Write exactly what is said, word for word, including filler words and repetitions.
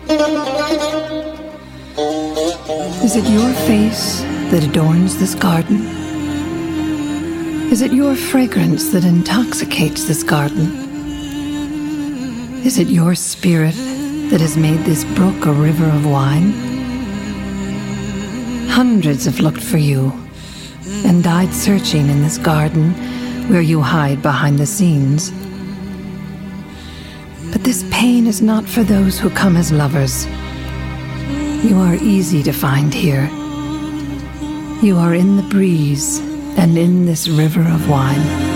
Is it your face that adorns this garden? Is it your fragrance that intoxicates this garden? Is it your spirit that has made this brook a river of wine? Hundreds have looked for you and died searching in this garden where you hide behind the scenes. But this pain is not for those who come as lovers. You are easy to find here. You are in the breeze and in this river of wine.